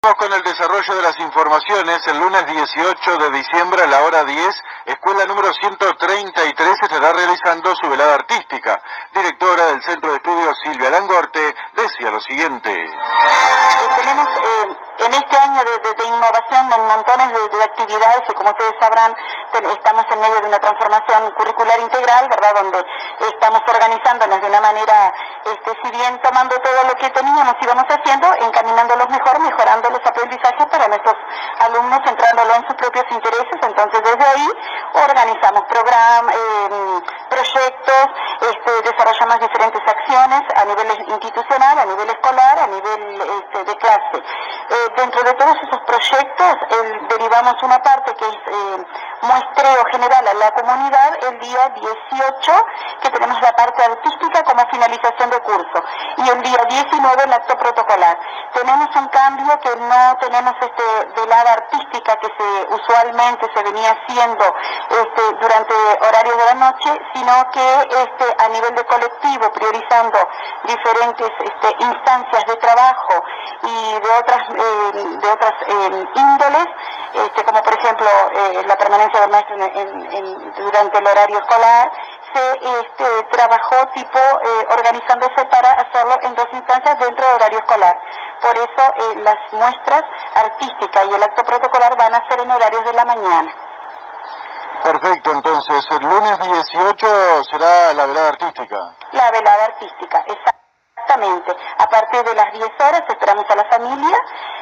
Vamos con el desarrollo de las informaciones. El lunes 18 de diciembre a la hora 10, escuela número 133 estará realizando su velada artística. Directora del Centro de Estudios, Silvia Langorte, decía lo siguiente. Tenemos en este año de innovación montones de actividades y como ustedes sabrán, estamos en medio de una transformación curricular integral, ¿verdad? Donde estamos organizándonos de una manera, si bien tomando todo lo que teníamos y vamos haciendo, encaminándolos mejor, mejorando los aprendizajes para nuestros alumnos, centrándolo en sus propios intereses. Entonces desde ahí organizamos programas, proyectos, desarrollamos diferentes acciones a nivel institucional, a nivel escolar, a nivel de clase. Dentro de todos esos proyectos derivamos una parte que es muestreo general a la comunidad el día 18, que tenemos la parte artística como finalización de curso, y el día 19 el acto protocolar. Tenemos un cambio que no tenemos velada artística que usualmente se venía haciendo durante horarios de la noche, sino que a nivel de colectivo, priorizando diferentes instancias de trabajo y de otras índoles, como por ejemplo la permanencia del maestro durante el horario escolar, se trabajó organizándose para hacerlo en dos instancias dentro del horario escolar. Por eso las muestras artísticas y el acto protocolar van a ser en horarios de la mañana. Perfecto, entonces el lunes 18 será la velada artística. La velada artística, exactamente. A partir de las 10 horas esperamos a la familia,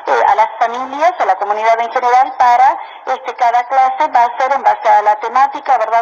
a la comunidad en general, para cada clase va a ser en base a la temática, ¿verdad?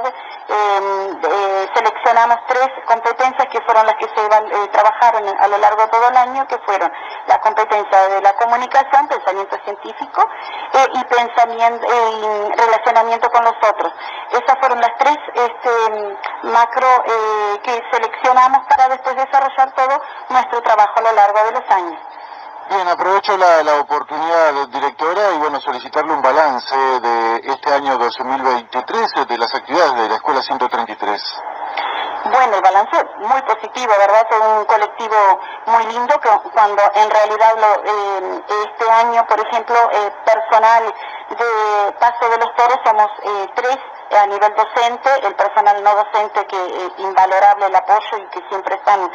Seleccionamos 3 competencias que fueron las que se trabajaron a lo largo de todo el año, que fueron la competencia de la comunicación, pensamiento científico y relacionamiento con los otros. Esas fueron las 3 macro que seleccionamos para después desarrollar todo nuestro trabajo a lo largo de los años. Bien, aprovecho la oportunidad, directora, y solicitarle un balance de este año 2023 de las actividades de la Escuela 133. Bueno, el balance muy positivo, ¿verdad? Todo un colectivo muy lindo, que cuando en realidad este año, por ejemplo, personal de Paso de los Toros somos 3 a nivel docente, el personal no docente que invalorable el apoyo y que siempre están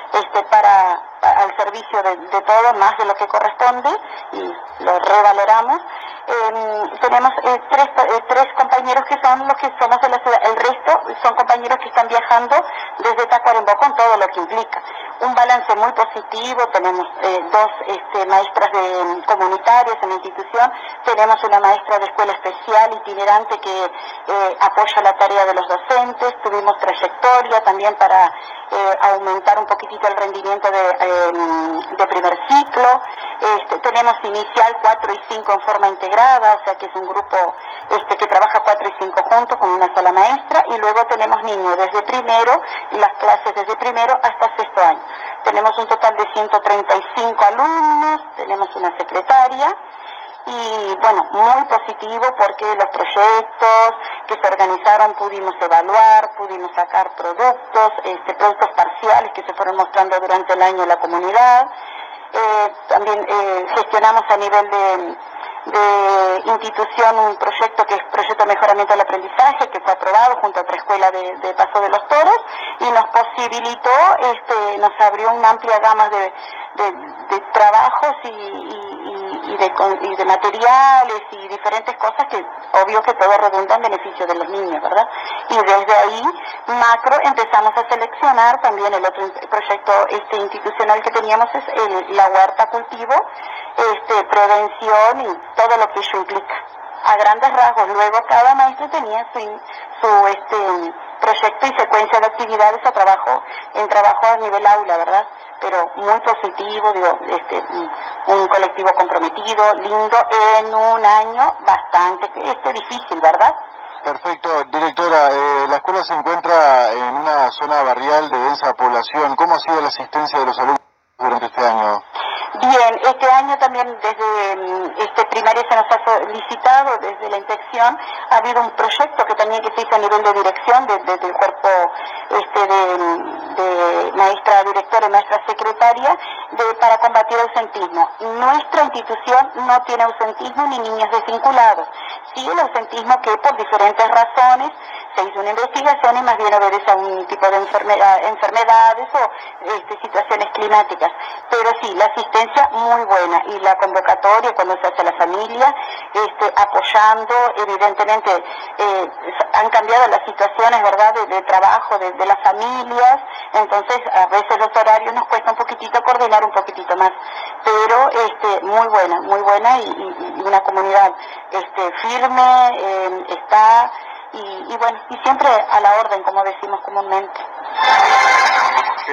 al servicio de todo, más de lo que corresponde, y lo revaloramos. Tenemos 3 compañeros que son los que somos de la ciudad, el resto son compañeros que están viajando desde Tacuarembó con todo lo que implica. Un balance muy positivo, tenemos 2 maestras comunitarias en la institución, tenemos una maestra de escuela especial itinerante que apoya la tarea de los docentes, tuvimos trayectoria también para aumentar un poquitito el rendimiento de primer ciclo, tenemos inicial 4 y 5 en forma integrada, o sea que es un grupo que trabaja 4 y 5 juntos con una sola maestra, y luego tenemos niños desde primero, las clases desde primero hasta sexto año. Tenemos un total de 135 alumnos, tenemos una secretaria, y bueno, muy positivo porque los proyectos que se organizaron pudimos evaluar, pudimos sacar productos parciales que se fueron mostrando durante el año en la comunidad. También gestionamos a nivel de institución un proyecto que es proyecto de mejoramiento del aprendizaje, que fue aprobado junto a otra escuela de Paso de los Toros, y nos posibilitó, nos abrió una amplia gama de trabajos y de materiales y diferentes cosas que obvio que todo redunda en beneficio de los niños, ¿verdad? Y desde ahí macro empezamos a seleccionar también el otro proyecto institucional que teníamos, es la huerta cultivo, prevención y todo lo que ello implica. A grandes rasgos, luego cada maestro tenía su proyecto y secuencia de actividades en trabajo a nivel aula, ¿verdad? Pero muy positivo, un colectivo comprometido, lindo, en un año bastante difícil, ¿verdad? Perfecto, directora, la escuela se encuentra en una zona barrial de densa población. ¿Cómo ha sido la asistencia de los alumnos durante este año? Bien, este año también desde primaria se nos ha solicitado, desde la inspección, ha habido un proyecto que también que se hizo a nivel de dirección, desde el cuerpo de maestra directora y maestra secretaria, para combatir el ausentismo. Nuestra institución no tiene ausentismo ni niños desvinculados. Sí, el ausentismo que por diferentes razones se hizo una investigación y más bien obedece a un tipo de enfermedades o situaciones climáticas. Pero sí, la asistencia muy buena y la convocatoria cuando se hace a la familia, apoyando, evidentemente han cambiado las situaciones, ¿verdad?, de trabajo de las familias, entonces a veces los horarios nos cuesta un poquitito coordinar un poquitito más, pero muy buena y una comunidad firme, está y bueno, y siempre a la orden, como decimos comúnmente.